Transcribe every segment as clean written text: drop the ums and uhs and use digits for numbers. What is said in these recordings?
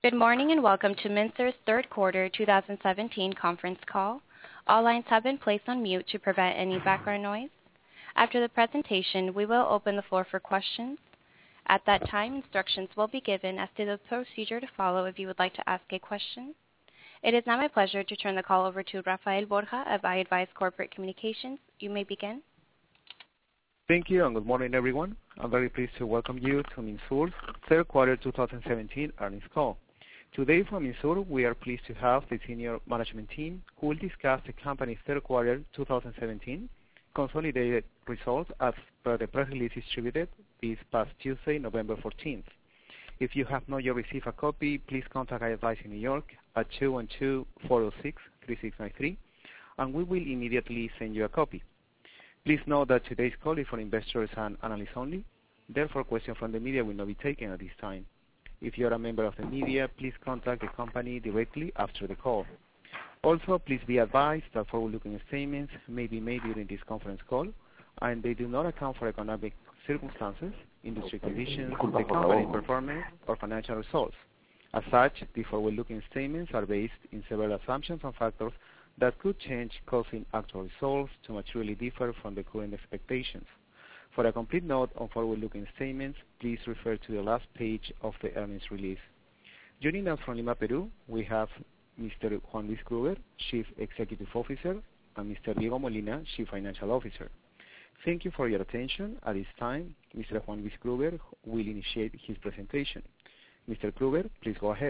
Good morning and welcome to Minsur's third quarter 2017 conference call. All lines have been placed on mute to prevent any background noise. After the presentation, we will open the floor for questions. At that time, instructions will be given as to the procedure to follow if you would like to ask a question. It is now my pleasure to turn the call over to Rafael Borja of iAdvize Corporate Communications. You may begin. Thank you and good morning, everyone. I'm very pleased to welcome you to Minsur's third quarter 2017 earnings call. Today from Minsur, we are pleased to have the senior management team who will discuss the company's third quarter 2017 consolidated results as per the press release distributed this past Tuesday, November 14th. If you have not yet received a copy, please contact iAdvize in New York at 212-406-3693, and we will immediately send you a copy. Please note that today's call is for investors and analysts only. Therefore, questions from the media will not be taken at this time. If you are a member of the media, please contact the company directly after the call. Also, please be advised that forward-looking statements may be made during this conference call, and they do not account for economic circumstances, industry conditions, the company's performance, or financial results. As such, the forward-looking statements are based in several assumptions and factors that could change, causing actual results to materially differ from the current expectations. For a complete note on forward-looking statements, please refer to the last page of the earnings release. Joining us from Lima, Peru, we have Mr. Juan Luis Kruger, Chief Executive Officer, and Mr. Diego Molina, Chief Financial Officer. Thank you for your attention. At this time, Mr. Juan Luis Kruger will initiate his presentation. Mr. Kruger, please go ahead.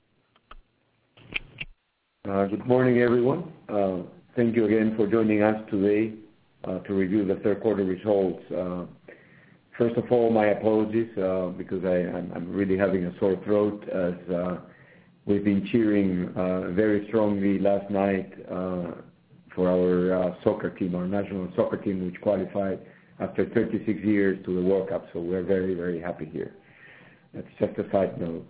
Good morning, everyone. Thank you again for joining us today to review the third quarter results. First of all, my apologies because I'm really having a sore throat as we've been cheering very strongly last night for our soccer team, our national soccer team, which qualified after 36 years to the World Cup. So we're very, very happy here. That's just a side note.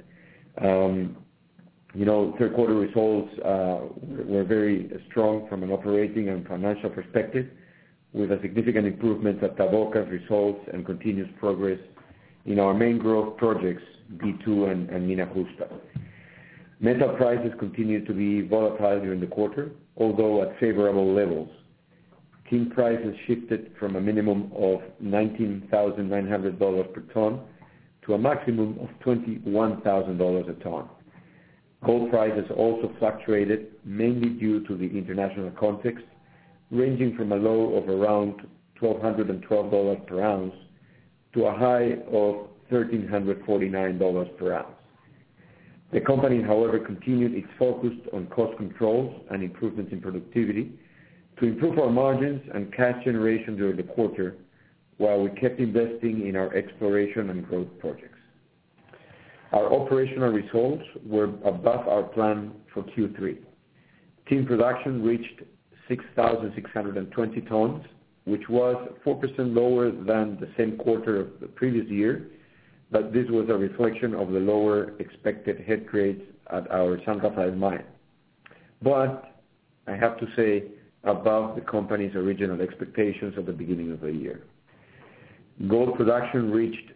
Third quarter results were very strong from an operating and financial perspective, with a significant improvement at Taboca's results and continuous progress in our main growth projects, B2 and Mina Justa. Metal prices continued to be volatile during the quarter, although at favorable levels. Tin prices shifted from a minimum of $19,900 per ton to a maximum of $21,000 a ton. Gold prices also fluctuated, mainly due to the international context, ranging from a low of around $1,212 per ounce to a high of $1,349 per ounce. The company, however, continued its focus on cost controls and improvements in productivity to improve our margins and cash generation during the quarter, while we kept investing in our exploration and growth projects. Our operational results were above our plan for Q3. Tin production reached 6,620 tons, which was 4% lower than the same quarter of the previous year, but this was a reflection of the lower expected head grades at our San Rafael mine. But I have to say, above the company's original expectations at the beginning of the year. Gold production reached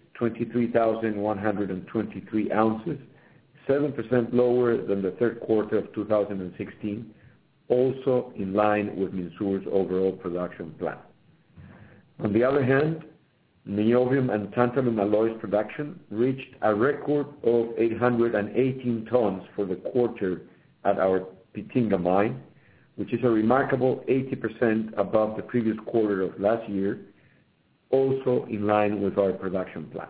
23,123 ounces, 7% lower than the third quarter of 2016, also in line with Minsur's overall production plan. On the other hand, niobium and tantalum alloys production reached a record of 818 tons for the quarter at our Pitinga mine, which is a remarkable 80% above the previous quarter of last year, also in line with our production plans.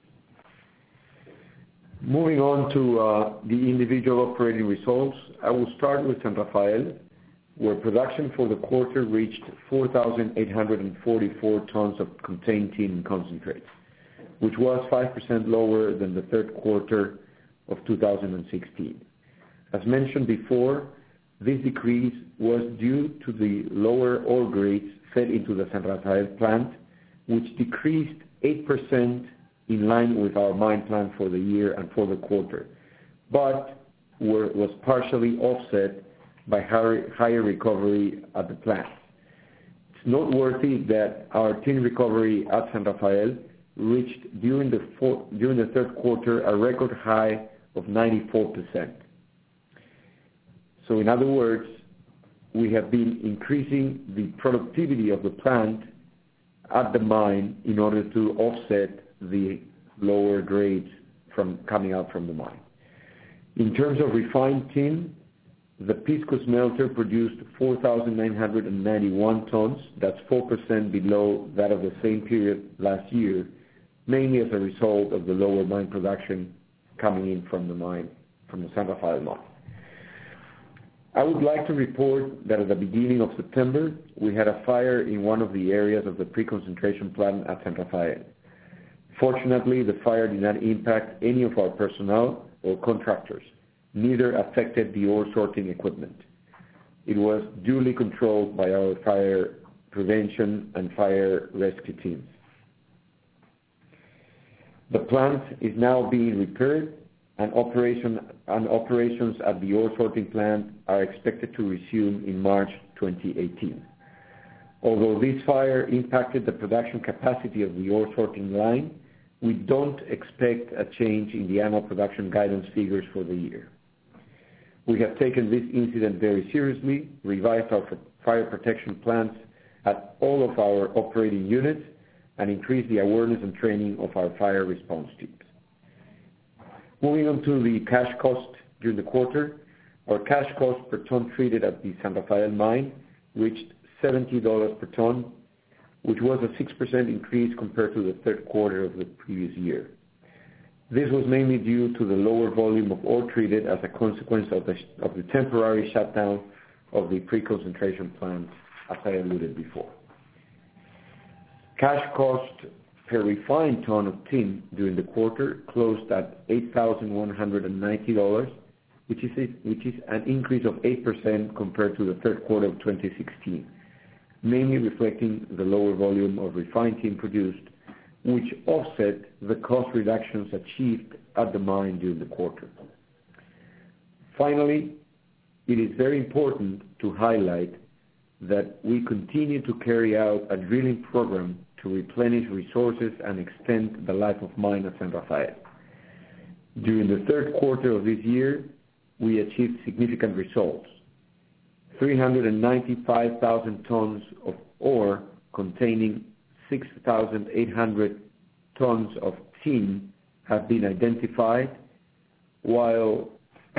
Moving on to the individual operating results, I will start with San Rafael, where production for the quarter reached 4,844 tons of contained tin concentrates, which was 5% lower than the third quarter of 2016. As mentioned before, this decrease was due to the lower ore grades fed into the San Rafael plant, which decreased 8% in line with our mine plan for the year and for the quarter, but was partially offset by higher recovery at the plant. It's noteworthy that our tin recovery at San Rafael reached during the third quarter a record high of 94%. So in other words, we have been increasing the productivity of the plant at the mine in order to offset the lower grades coming out from the mine. In terms of refined tin, the Pisco smelter produced 4,991 tons. That's 4% below that of the same period last year, mainly as a result of the lower mine production coming in from the San Rafael mine. I would like to report that at the beginning of September, we had a fire in one of the areas of the pre-concentration plant at San Rafael. Fortunately, the fire did not impact any of our personnel or contractors. Neither affected the ore sorting equipment. It was duly controlled by our fire prevention and fire rescue teams. The plant is now being repaired, and operations at the ore sorting plant are expected to resume in March 2018. Although this fire impacted the production capacity of the ore sorting line, we don't expect a change in the annual production guidance figures for the year. We have taken this incident very seriously, revised our fire protection plans at all of our operating units, and increased the awareness and training of our fire response teams. Moving on to the cash cost during the quarter, our cash cost per ton treated at the San Rafael mine reached $70 per ton, which was a 6% increase compared to the third quarter of the previous year. This was mainly due to the lower volume of ore treated as a consequence of the temporary shutdown of the pre-concentration plant, as I alluded before. Cash cost per refined ton of tin during the quarter closed at $8,190, which is an increase of 8% compared to the third quarter of 2016, mainly reflecting the lower volume of refined tin produced, which offset the cost reductions achieved at the mine during the quarter. Finally, it is very important to highlight that we continue to carry out a drilling program to replenish resources and extend the life of mine at San Rafael. During the third quarter of this year, we achieved significant results. 395,000 tons of ore containing 6,800 tons of tin have been identified, while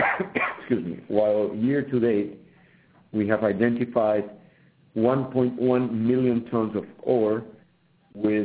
year to date we have identified 1.1 million tons of ore with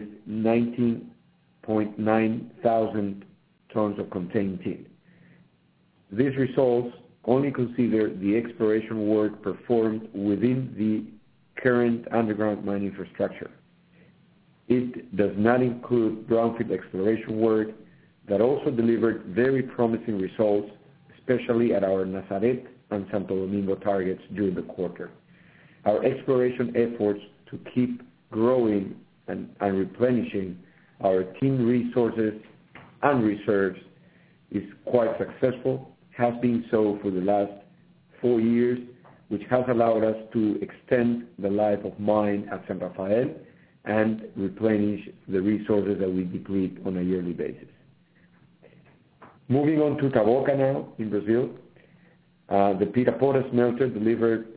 19.9 thousand tons of contained tin. These results only consider the exploration work performed within the current underground mine infrastructure. It does not include brownfield exploration work that also delivered very promising results, especially at our Nazaret and Santo Domingo targets during the quarter. Our exploration efforts to keep growing and replenishing our tin resources and reserves is quite successful, has been so for the last 4 years, which has allowed us to extend the life of mine at San Rafael and replenish the resources that we deplete on a yearly basis. Moving on to Taboca now in Brazil, the Pirapora smelter delivered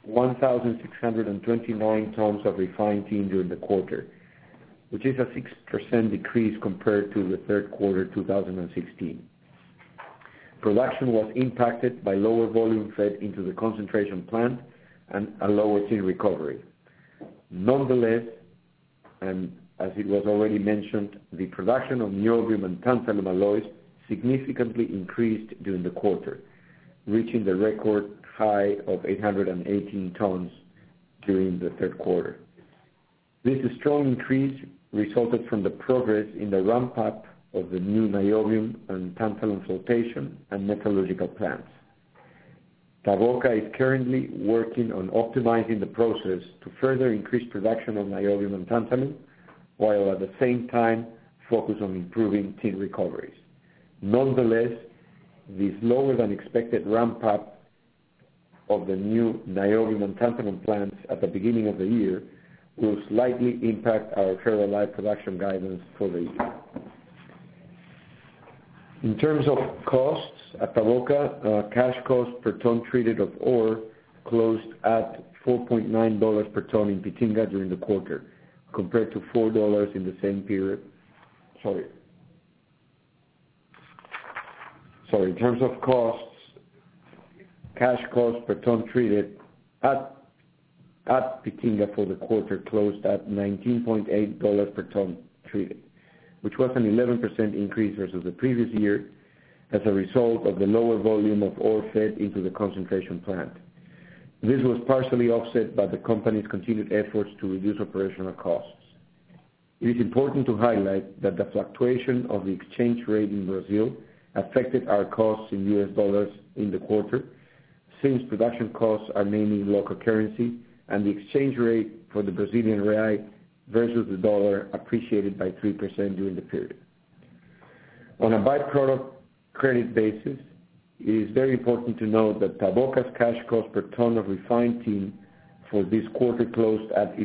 1,629 tons of refined tin during the quarter, which is a 6% decrease compared to the third quarter 2016. Production was impacted by lower volume fed into the concentration plant and a lower tin recovery. Nonetheless, and as it was already mentioned, the production of niobium and tantalum alloys significantly increased during the quarter, reaching the record high of 818 tons during the third quarter. This strong increase resulted from the progress in the ramp-up of the new niobium and tantalum flotation and metallurgical plants. Taboca is currently working on optimizing the process to further increase production of niobium and tantalum, while at the same time focus on improving tin recoveries. Nonetheless, this lower than expected ramp-up of the new niobium and tantalum plants at the beginning of the year will slightly impact our ferroalloy production guidance for the year. In terms of costs, at Taboca, cash cost per ton treated of ore closed at $4.9 per ton in Pitinga during the quarter, compared to $4 in the same period. In terms of costs, cash cost per ton treated at Pitinga for the quarter closed at $19.8 per ton treated, which was an 11% increase versus the previous year as a result of the lower volume of ore fed into the concentration plant. This was partially offset by the company's continued efforts to reduce operational costs. It is important to highlight that the fluctuation of the exchange rate in Brazil affected our costs in US dollars in the quarter, since production costs are mainly in local currency and the exchange rate for the Brazilian real versus the dollar appreciated by 3% during the period. On a byproduct credit basis, it is very important to note that Taboca's cash cost per ton of refined tin for this quarter closed at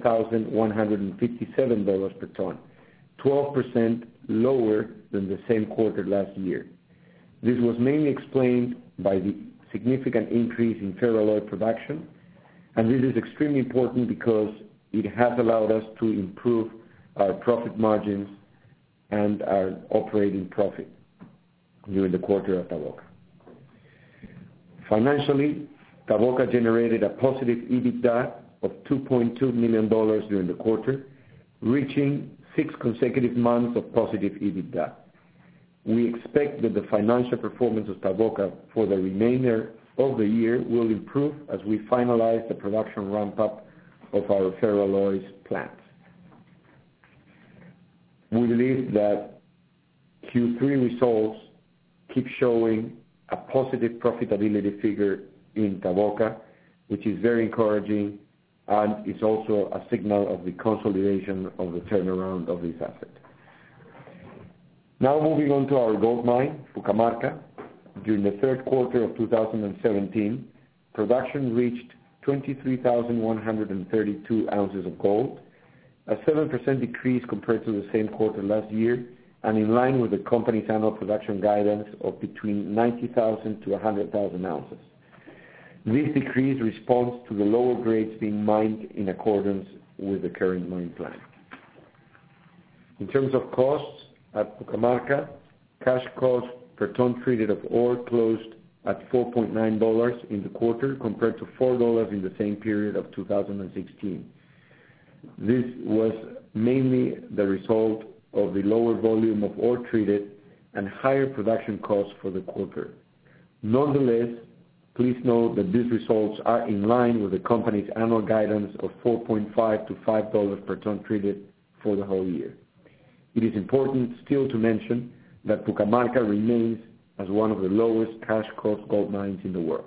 $11,157 per ton, 12% lower than the same quarter last year. This was mainly explained by the significant increase in ferroalloy production, and this is extremely important because it has allowed us to improve our profit margins and our operating profit during the quarter of Taboca. Financially, Taboca generated a positive EBITDA of $2.2 million during the quarter, reaching 6 consecutive months of positive EBITDA. We expect that the financial performance of Taboca for the remainder of the year will improve as we finalize the production ramp-up of our ferroalloys plants. We believe that Q3 results keep showing a positive profitability figure in Taboca, which is very encouraging and is also a signal of the consolidation of the turnaround of this asset. Now moving on to our gold mine, Pucamarca. During the third quarter of 2017, production reached 23,132 ounces of gold, a 7% decrease compared to the same quarter last year, and in line with the company's annual production guidance of between 90,000 to 100,000 ounces. This decrease responds to the lower grades being mined in accordance with the current mine plan. In terms of costs, at Pucamarca, cash cost per ton treated of ore closed at $4.9 in the quarter compared to $4 in the same period of 2016. This was mainly the result of the lower volume of ore treated and higher production costs for the quarter. Nonetheless, please note that these results are in line with the company's annual guidance of $4.5 to $5 per ton treated for the whole year. It is important still to mention that Pucamarca remains as one of the lowest cash cost gold mines in the world.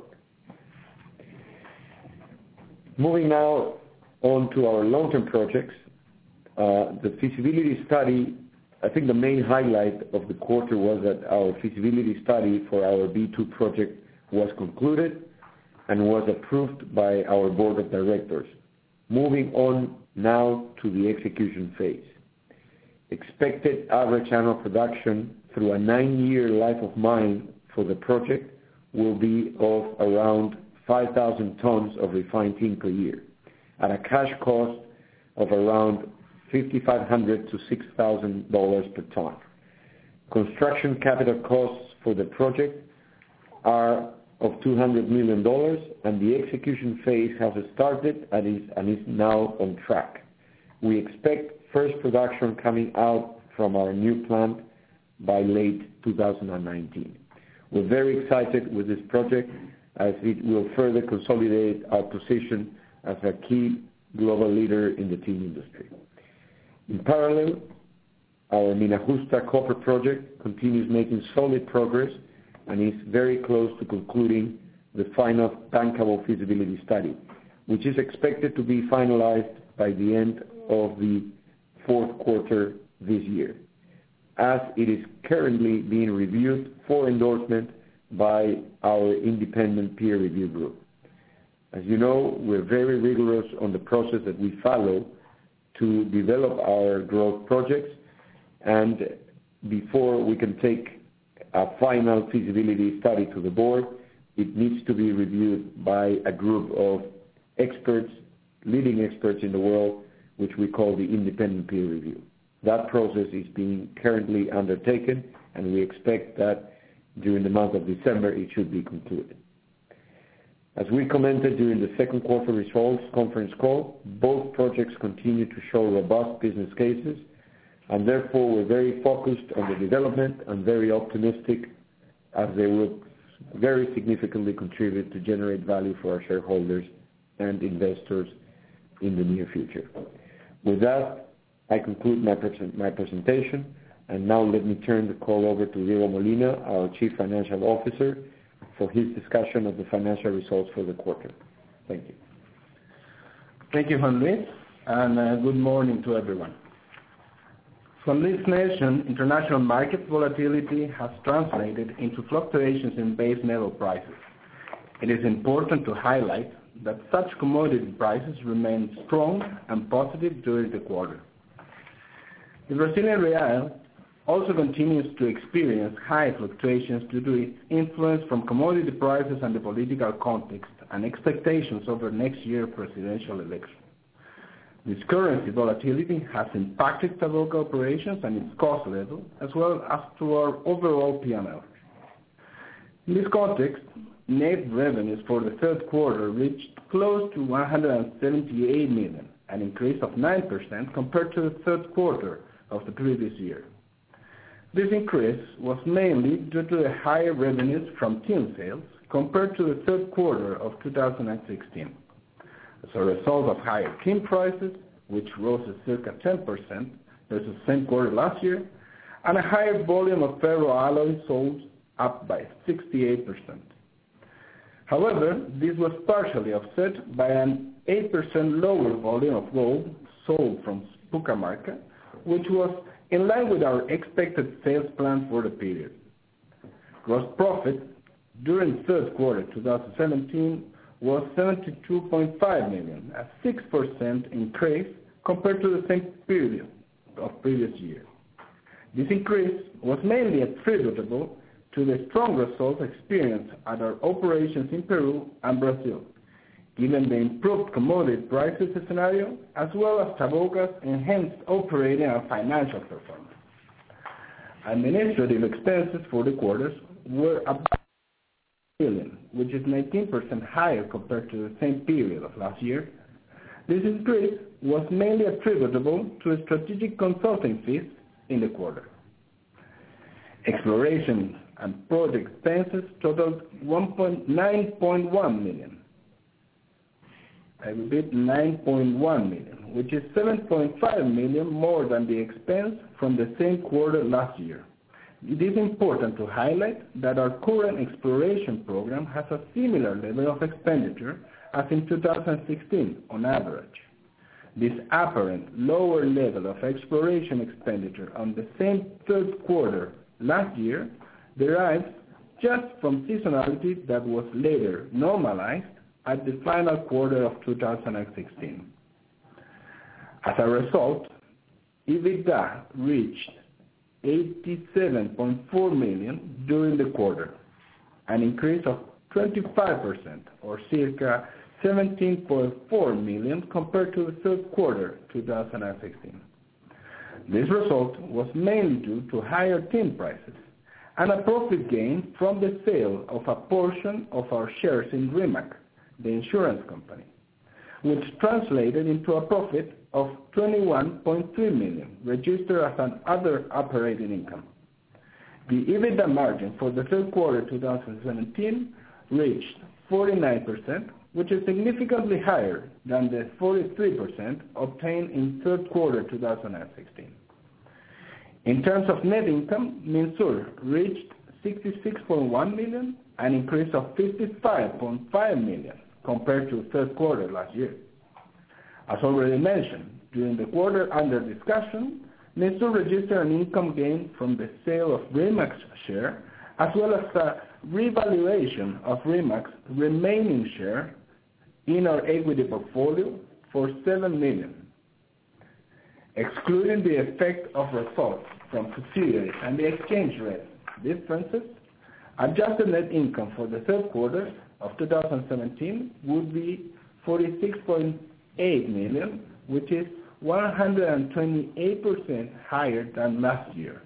Moving now on to our long-term projects. The feasibility study, I think the main highlight of the quarter was that our feasibility study for our B2 project was concluded and was approved by our board of directors. Moving on now to the execution phase. Expected average annual production through a 9-year life of mine for the project will be of around 5,000 tons of refined tin per year at a cash cost of around $5,500 to $6,000 per ton. Construction capital costs for the project are of $200 million, and the execution phase has started and is now on track. We expect first production coming out from our new plant by late 2019. We're very excited with this project as it will further consolidate our position as a key global leader in the tin industry. In parallel, our Mina Justa copper project continues making solid progress and is very close to concluding the final bankable feasibility study, which is expected to be finalized by the end of the fourth quarter this year, as it is currently being reviewed for endorsement by our independent peer review group. As you know, we're very rigorous on the process that we follow to develop our growth projects, and before we can take a final feasibility study to the board, it needs to be reviewed by a group of experts, leading experts in the world, which we call the independent peer review. That process is being currently undertaken, and we expect that during the month of December it should be concluded. As we commented during the second quarter results conference call, both projects continue to show robust business cases, and therefore we're very focused on the development and very optimistic as they will very significantly contribute to generate value for our shareholders and investors in the near future. With that, I conclude my presentation, and now let me turn the call over to Diego Molina, our Chief Financial Officer, for his discussion of the financial results for the quarter. Thank you. Thank you, Juan Luis, and good morning to everyone. Juan Luis mentioned international market volatility has translated into fluctuations in base metal prices. It is important to highlight that such commodity prices remained strong and positive during the quarter. The Brazilian real also continues to experience high fluctuations due to its influence from commodity prices and the political context and expectations over next year's presidential election. This currency volatility has impacted Taboca operations and its cost level, as well as to our overall P&L. In this context, net revenues for the third quarter reached close to $178 million, an increase of 9% compared to the third quarter of the previous year. This increase was mainly due to the higher revenues from tin sales compared to the third quarter of 2016. As a result of higher tin prices, which rose at circa 10% versus the same quarter last year, and a higher volume of ferroalloys sold, up by 68%. However, this was partially offset by an 8% lower volume of gold sold from Pucamarca, which was in line with our expected sales plan for the period. Gross profit during third quarter 2017 was $72.5 million, a 6% increase compared to the same period of previous year. This increase was mainly attributable to the strong results experienced at our operations in Peru and Brazil, given the improved commodity prices scenario, as well as Taboca's enhanced operating and financial performance. Administrative expenses for the quarters were about $1 million, which is 19% higher compared to the same period of last year. This increase was mainly attributable to strategic consulting fees in the quarter. Exploration and project expenses totaled $9.1 million. I repeat, $9.1 million, which is $7.5 million more than the expense from the same quarter last year. It is important to highlight that our current exploration program has a similar level of expenditure as in 2016 on average. This apparent lower level of exploration expenditure on the same third quarter last year derives just from seasonality that was later normalized at the final quarter of 2016. As a result, EBITDA reached $87.4 million during the quarter, an increase of 25% or circa $17.4 million compared to the third quarter 2016. This result was mainly due to higher tin prices and a profit gain from the sale of a portion of our shares in RIMAC, the insurance company, which translated into a profit of $21.3 million, registered as an other operating income. The EBITDA margin for the third quarter 2017 reached 49%, which is significantly higher than the 43% obtained in third quarter 2016. In terms of net income, Minsur reached $66.1 million, an increase of $55.5 million compared to third quarter last year. As already mentioned, during the quarter under discussion, Minsur registered an income gain from the sale of RIMAC's share, as well as a revaluation of RIMAC's remaining share in our equity portfolio for $7 million. Excluding the effect of results from subsidiaries and the exchange rate differences, adjusted net income for the third quarter of 2017 would be $46.8 million, which is 128% higher than last year.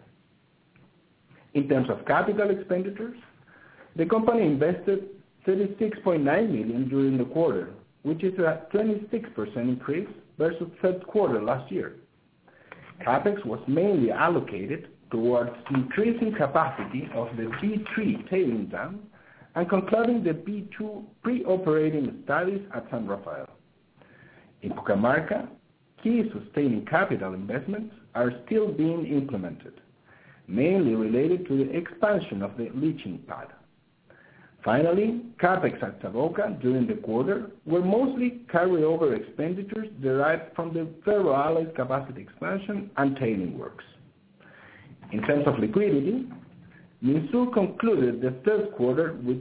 In terms of capital expenditures, the company invested $36.9 million during the quarter, which is a 26% increase versus third quarter last year. CapEx was mainly allocated towards increasing capacity of the B3 tailings dam and concluding the B2 pre-operating studies at San Rafael. In Pucamarca, key sustaining capital investments are still being implemented, mainly related to the expansion of the leaching pad. Finally, CapEx at Saboca during the quarter were mostly carryover expenditures derived from the ferroalloys capacity expansion and tailing works. In terms of liquidity, Minsur concluded the third quarter with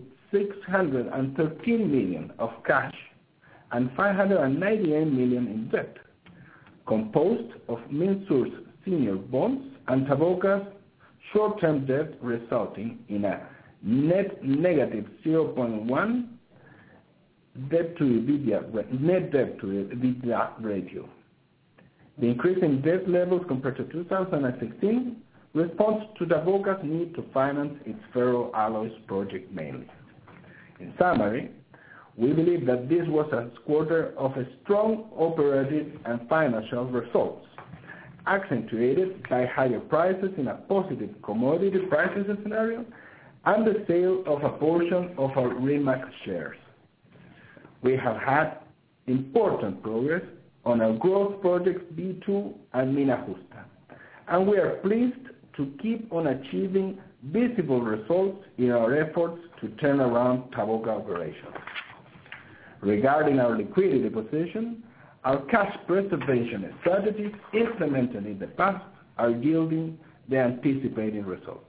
$613 million of cash and $598 million in debt, composed of Minsur's senior bonds and Saboca's short-term debt, resulting in a net negative 0.1 net debt to EBITDA ratio. The increase in debt levels compared to 2016 responds to Saboca's need to finance its ferroalloys project mainly. In summary, we believe that this was a quarter of a strong operative and financial results, accentuated by higher prices in a positive commodity prices scenario and the sale of a portion of our REMAX shares. We have had important progress on our growth projects B2 and Mina Justa, and we are pleased to keep on achieving visible results in our efforts to turn around Saboca operations. Regarding our liquidity position, our cash preservation strategies implemented in the past are yielding the anticipated results.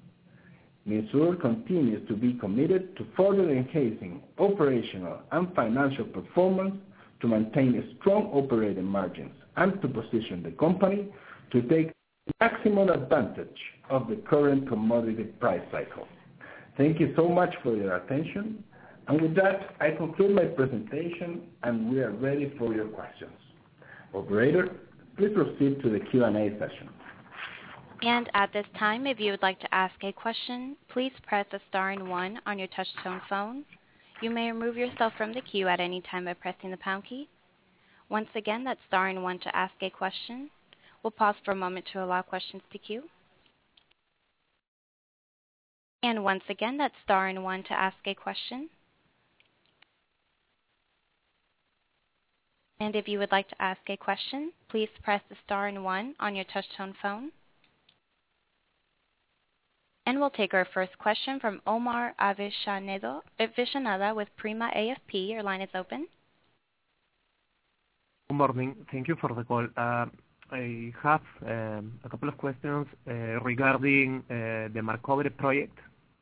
Minsur continues to be committed to further enhancing operational and financial performance to maintain strong operating margins and to position the company to take maximum advantage of the current commodity price cycle. Thank you so much for your attention. And with that, I conclude my presentation and we are ready for your questions. Operator, please proceed to the Q&A session. And at this time, if you would like to ask a question, please press the star and 1 on your touch-tone phone. You may remove yourself from the queue at any time by pressing the pound key. Once again, that's star and 1 to ask a question. We'll pause for a moment to allow questions to queue. And once again, that's star and 1 to ask a question. And if you would like to ask a question, please press the star and 1 on your touch-tone phone. And we'll take our first question from Omar Avellaneda with Prima AFP. Your line is open. Good morning. Thank you for the call. I have a couple of questions regarding the Marcobre project.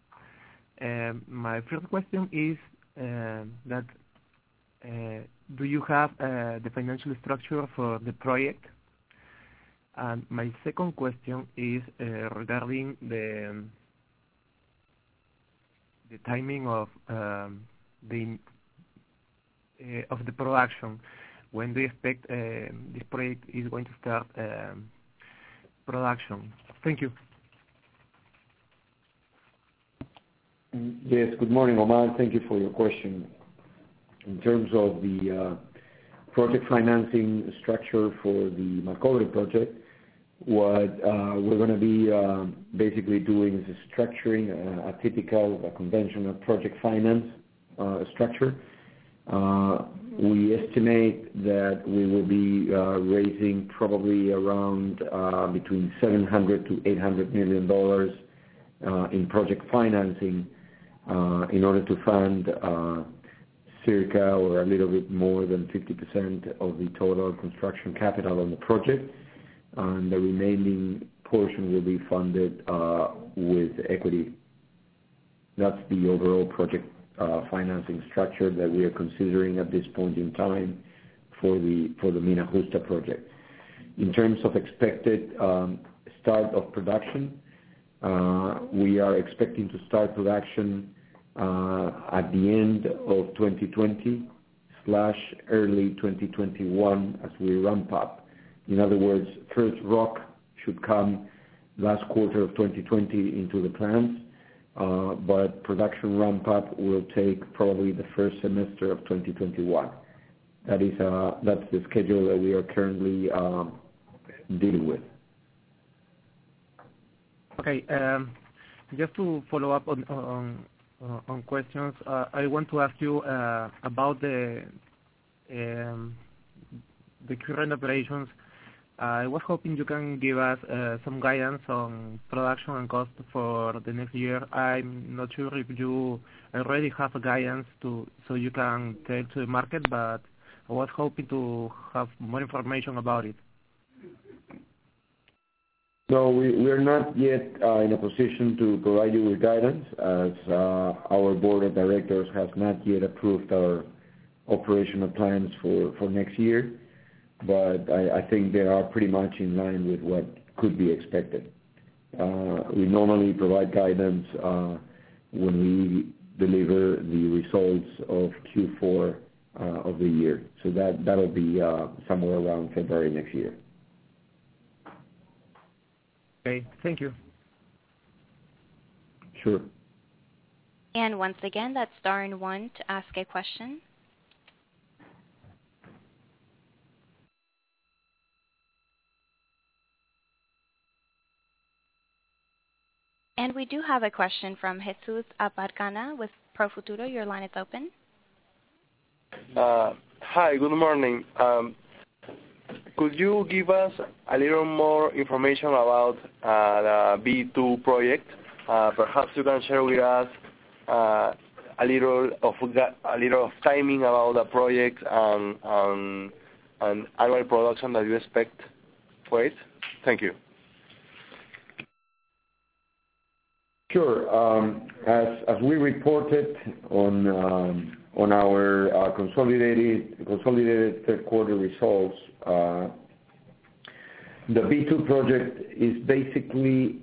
My first question is that do you have the financial structure for the project? And my second question is regarding the timing of the production. When do you expect this project is going to start production? Thank you. Yes, good morning, Omar. Thank you for your question. In terms of the project financing structure for the Marcobre project, what we're going to be basically doing is structuring a typical, conventional project finance structure. We estimate that we will be raising probably around between $700 to $800 million in project financing in order to fund circa or a little bit more than 50% of the total construction capital on the project, and the remaining portion will be funded with equity. That's the overall project financing structure that we are considering at this point in time for the Mina Justa project. In terms of expected start of production, We are expecting to start production at the end of 2020/early 2021 as we ramp up. In other words, first rock should come last quarter of 2020 into the plants, but production ramp up will take probably the first semester of 2021. That's the schedule that we are currently dealing with. Okay. Just to follow up on questions, I want to ask you about the current operations. I was hoping you can give us some guidance on production and cost for the next year. I'm not sure if you already have a guidance so you can tell to the market, but I was hoping to have more information about it. No, we are not yet in a position to provide you with guidance, as our board of directors has not yet approved our operational plans for next year. But I think they are pretty much in line with what could be expected. We normally provide guidance when we deliver the results of Q4 of the year. So that'll be somewhere around February next year. Okay, thank you. Sure. And once again, that's star and 1 to ask a question. And we do have a question from Jesus Aparcana with Profuturo. Your line is open. Hi, good morning. Could you give us a little more information about the B2 project? Perhaps you can share with us a little of timing about the project and annual production that you expect for it. Thank you. Sure. As we reported on our consolidated third quarter results, the B2 project is basically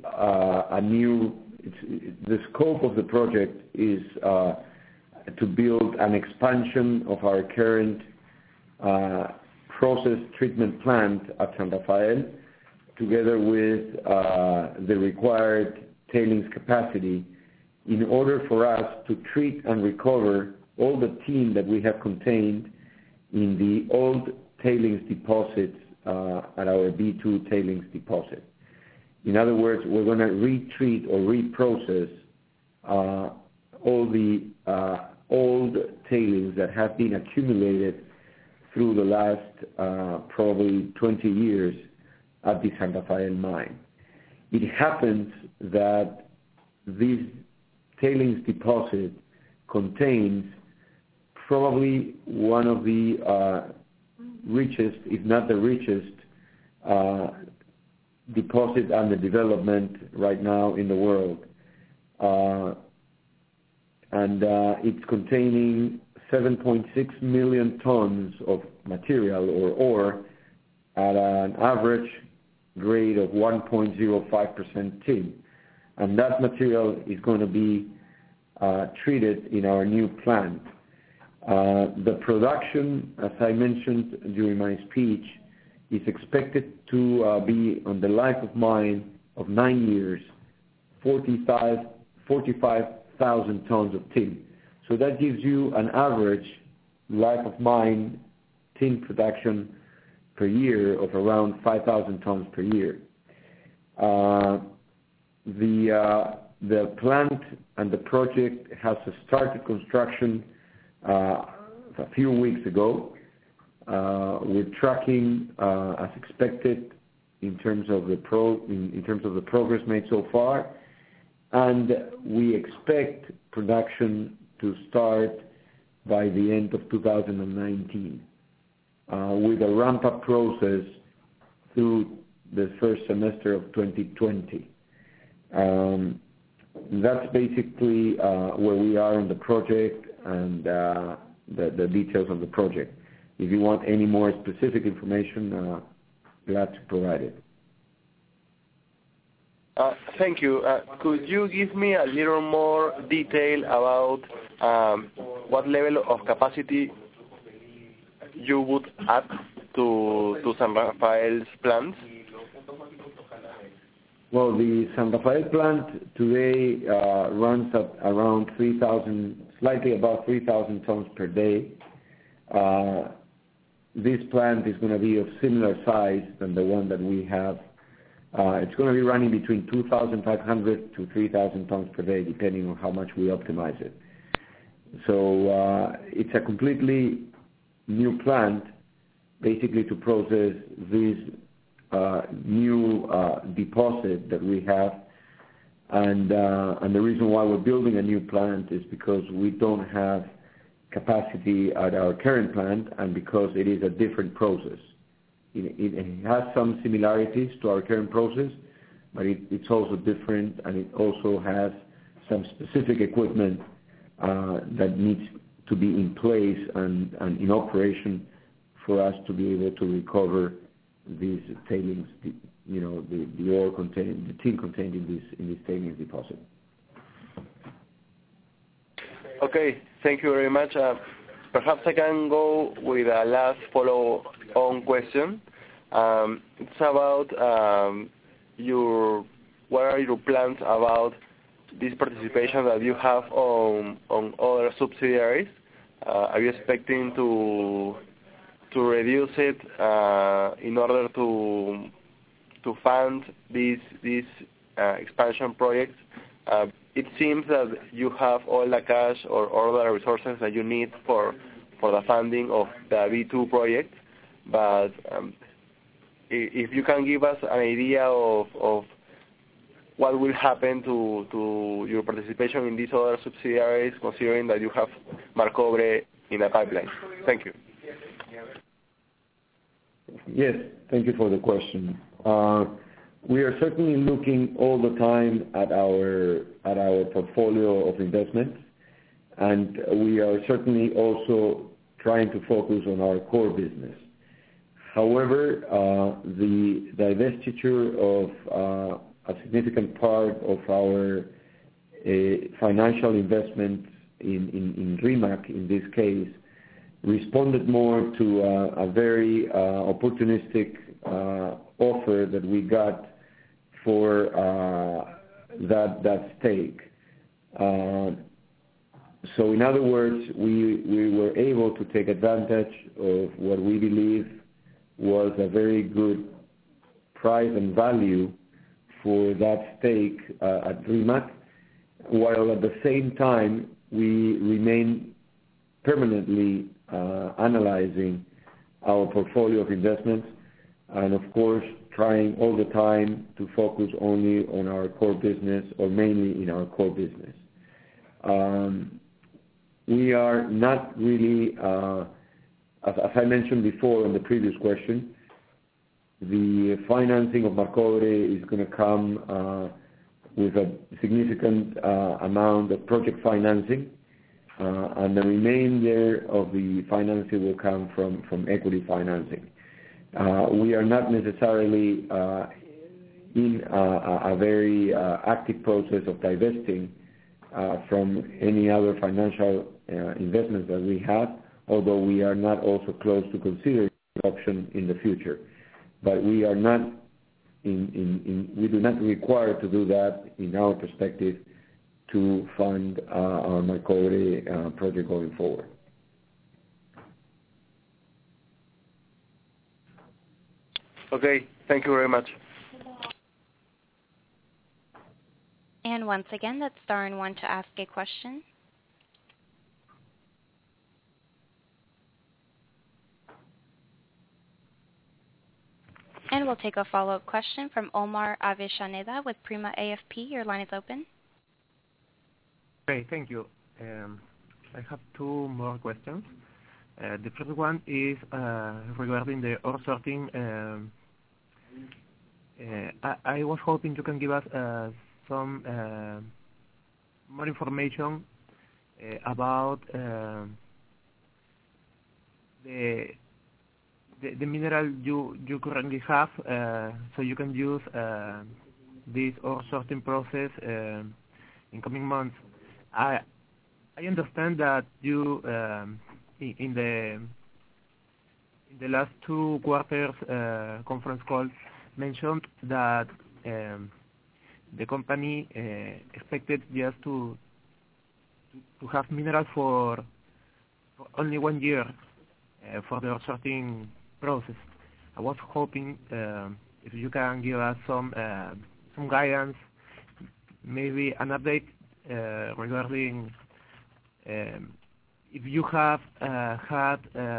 the scope of the project is to build an expansion of our current process treatment plant at San Rafael, together with the required tailings capacity, in order for us to treat and recover all the tin that we have contained in the old tailings deposits at our B2 tailings deposit. In other words, we're going to retreat or reprocess all the old tailings that have been accumulated through the last probably 20 years at the San Rafael mine. It happens that this tailings deposit contains probably one of the richest, if not the richest, deposit under development right now in the world. And it's containing 7.6 million tons of material or ore at an average grade of 1.05% tin. And that material is going to be treated in our new plant. The production, as I mentioned during my speech, is expected to be on the life of mine of 9 years, 45,000 tons of tin. So that gives you an average life of mine tin production per year of around 5,000 tons per year. The plant and the project has started construction a few weeks ago. We're tracking as expected in terms of the progress made so far, and we expect production to start by the end of 2019 with a ramp-up process through the first semester of 2020. That's basically where we are on the project and the details of the project. If you want any more specific information, glad to provide it. Thank you. Could you give me a little more detail about what level of capacity you would add to San Rafael's plants? Well, the San Rafael plant today runs at around 3,000, slightly above 3,000 tons per day. This plant is going to be of similar size than the one that we have. It's going to be running between 2,500 to 3,000 tons per day, depending on how much we optimize it. So it's a completely new plant, basically to process this new deposit that we have. And the reason why we're building a new plant is because we don't have capacity at our current plant, and because it is a different process. It has some similarities to our current process, but it's also different, and it also has some specific equipment that needs to be in place and in operation for us to be able to recover these tailings, the ore contained, the tin contained in this tailings deposit. Okay, thank you very much. Perhaps I can go with a last follow-on question. It's about what are your plans about this participation that you have on other subsidiaries? Are you expecting to reduce it in order to fund these expansion projects? It seems that you have all the cash or all the resources that you need for the funding of the B2 project, but if you can give us an idea of what will happen to your participation in these other subsidiaries, considering that you have Marcobre in the pipeline. Thank you. Yes, thank you for the question. We are certainly looking all the time at our portfolio of investments, and we are certainly also trying to focus on our core business. However, the divestiture of a significant part of our financial investment in RIMAC, in this case, responded more to a very opportunistic offer that we got for that stake. So in other words, we were able to take advantage of what we believe was a very good price and value for that stake at RIMAC, while at the same time we remain permanently analyzing our portfolio of investments, and of course trying all the time to focus only on our core business, or mainly in our core business. We are not really, as I mentioned before in the previous question, the financing of Marcobre is going to come with a significant amount of project financing, and the remainder of the financing will come from equity financing. We are not necessarily in a very active process of divesting from any other financial investments that we have, although we are not also close to considering the option in the future. But we are not we do not require to do that in our perspective to fund our Marcobre project going forward. Okay, thank you very much. And once again, that's star and one to ask a question. And we'll take a follow-up question from Omar Avellaneda with Prima AFP. Your line is open. Okay, thank you. I have two more questions. The first one is regarding the ore sorting. I was hoping you can give us some more information about the mineral you currently have, so you can use this ore sorting process in coming months. I understand that you in the last 2 quarters conference calls mentioned that the company expected just to have minerals for only 1 year for the ore sorting process. I was hoping if you can give us some guidance, maybe an update regarding if you have had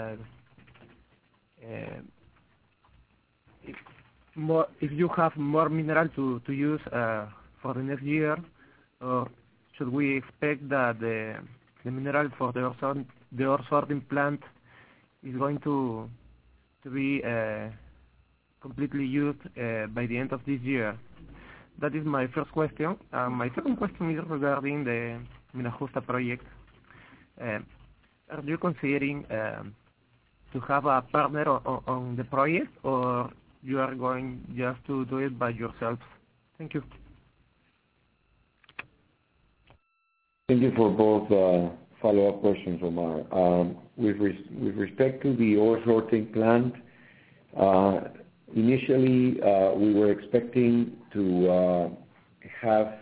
if you have more mineral to use for the next year, or should we expect that the mineral for the ore sorting plant is going to be completely used by the end of this year? That is my first question. My second question is regarding the Mina Justa project. Are you considering to have a partner on the project, or you are going just to do it by yourself? Thank you. Thank you for both follow-up questions, Omar. With respect to the ore sorting plant, initially we were expecting to have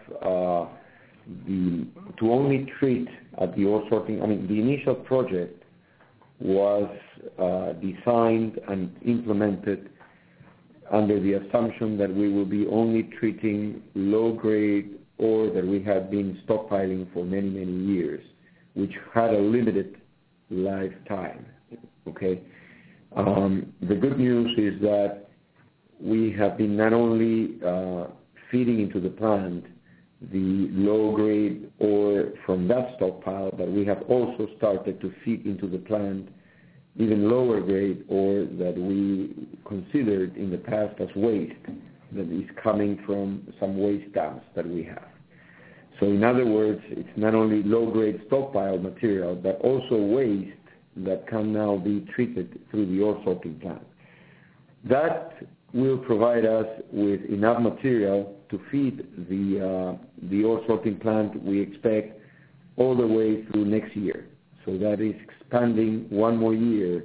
to only treat at the ore sorting. I mean, the initial project was designed and implemented under the assumption that we will be only treating low-grade ore that we had been stockpiling for many, many years, which had a limited lifetime. Okay. The good news is that we have been not only feeding into the plant the low-grade ore from that stockpile, but we have also started to feed into the plant even lower grade ore that we considered in the past as waste, that is coming from some waste dams that we have. So in other words, it's not only low-grade stockpile material, but also waste that can now be treated through the ore sorting plant. That will provide us with enough material to feed the ore sorting plant, we expect, all the way through next year. So that is expanding 1 more year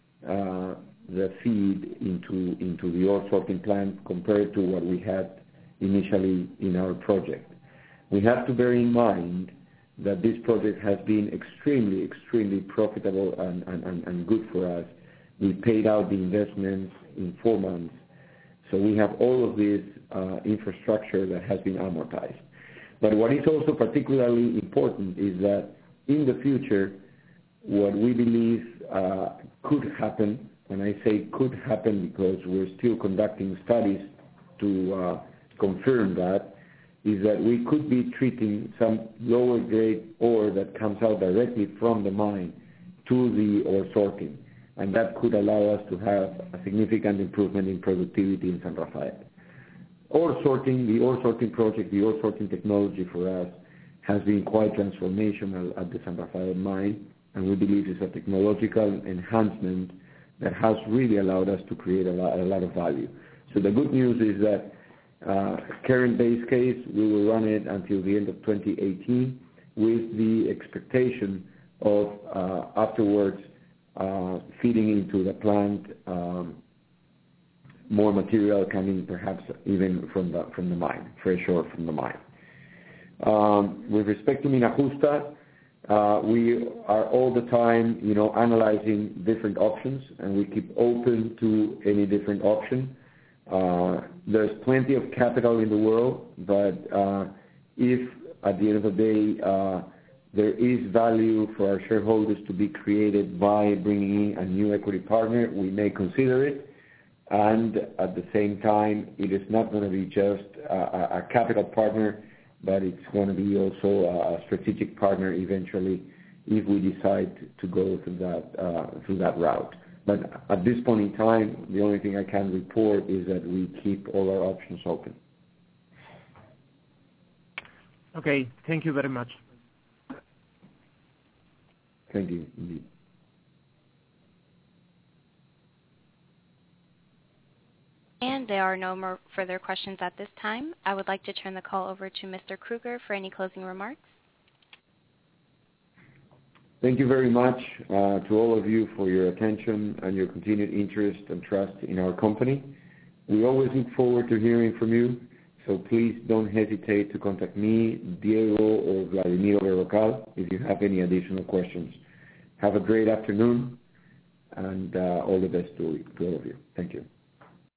the feed into the ore sorting plant compared to what we had initially in our project. We have to bear in mind that this project has been extremely, extremely profitable and good for us. We paid out the investments in 4 months. So we have all of this infrastructure that has been amortized. But what is also particularly important is that in the future, what we believe could happen, and I say could happen because we're still conducting studies to confirm that, is that we could be treating some lower grade ore that comes out directly from the mine to the ore sorting. And that could allow us to have a significant improvement in productivity in San Rafael. The ore sorting project, the ore sorting technology for us has been quite transformational at the San Rafael mine, and we believe it's a technological enhancement that has really allowed us to create a lot of value. So the good news is that current base case, we will run it until the end of 2018 with the expectation of afterwards feeding into the plant more material coming perhaps even from the mine, fresh ore from the mine. With respect to Mina Justa, we are all the time, analyzing different options, and we keep open to any different option. There's plenty of capital in the world, but if at the end of the day there is value for our shareholders to be created by bringing in a new equity partner, we may consider it. And at the same time, it is not going to be just a capital partner, but it's going to be also a strategic partner eventually if we decide to go through that route. But at this point in time, the only thing I can report is that we keep all our options open. Okay, thank you very much. Thank you, indeed. gentlemen, there are no more further questions at this time. I would like to turn the call over to Mr. Krueger for any closing remarks. Thank you very much to all of you for your attention and your continued interest and trust in our company. We always look forward to hearing from you, so please don't hesitate to contact me, Diego, or Vladimir Berrocal if you have any additional questions. Have a great afternoon, and all the best to all of you. Thank you.